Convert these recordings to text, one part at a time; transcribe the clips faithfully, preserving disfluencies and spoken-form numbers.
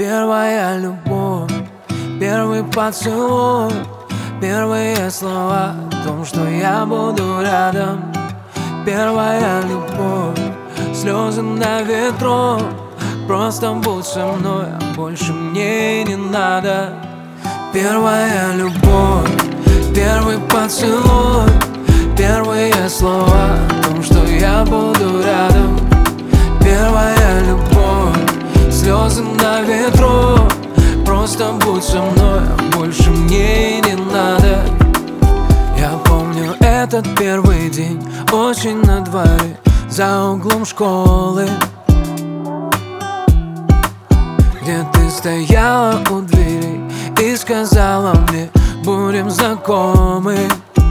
Первая любовь, первый поцелуй, первые слова о том, что я буду рядом. Первая любовь, слезы на ветру, просто будь со мной, а больше мне не надо. Первая любовь, первый поцелуй, первые слова о том, что я буду рядом. Первая любовь, слезы на ветру, просто будь со мной, а больше мне не надо. Я помню этот первый день, осень на дворе, за углом школы, где ты стояла у двери и сказала мне: будем знакомы.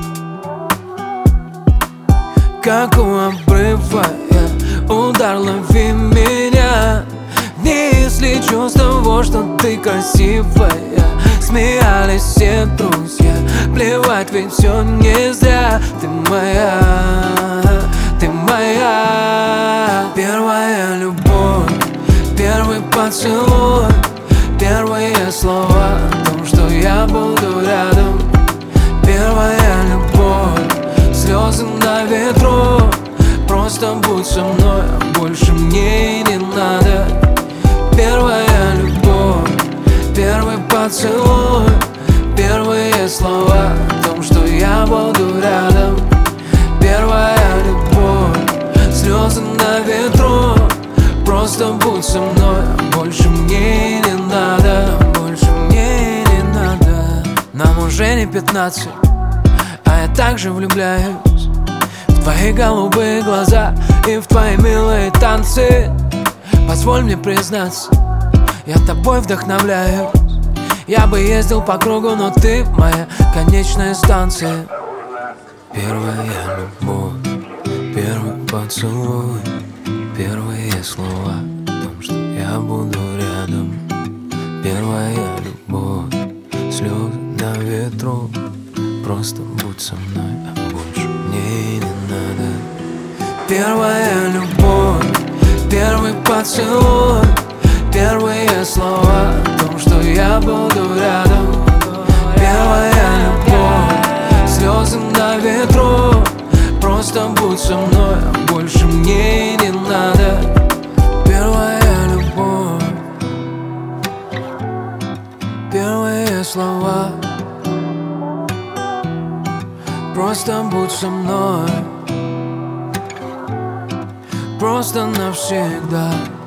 Как у обрыва я, удар, лови меня. Несли чувств того, что ты красивая. Смеялись все друзья, плевать, ведь все не зря. Ты моя, ты моя. Первая любовь, первый поцелуй, первые слова о том, что я буду рядом. Первая любовь, слезы на ветру, просто будь со мной, а больше мне не надо. Первая любовь, первый поцелуй, первые слова о том, что я буду рядом. Первая любовь, слезы на ветру, просто будь со мной, а больше мне не надо. Больше мне не надо. Нам уже не пятнадцать, а я также влюбляюсь в твои голубые глаза и в твои милые танцы. Позволь мне признаться, я тобой вдохновляюсь. Я бы ездил по кругу, но ты моя конечная станция. Первая любовь, первый поцелуй, первые слова о том, что я буду рядом. Первая любовь, слезы на ветру, просто будь со мной, а больше мне не надо. Первая любовь, первый поцелуй, первые слова о том, что я буду рядом. Первая любовь, слезы на ветру, просто будь со мной, а больше мне не надо. Первая любовь, первые слова, просто будь со мной, просто навсегда.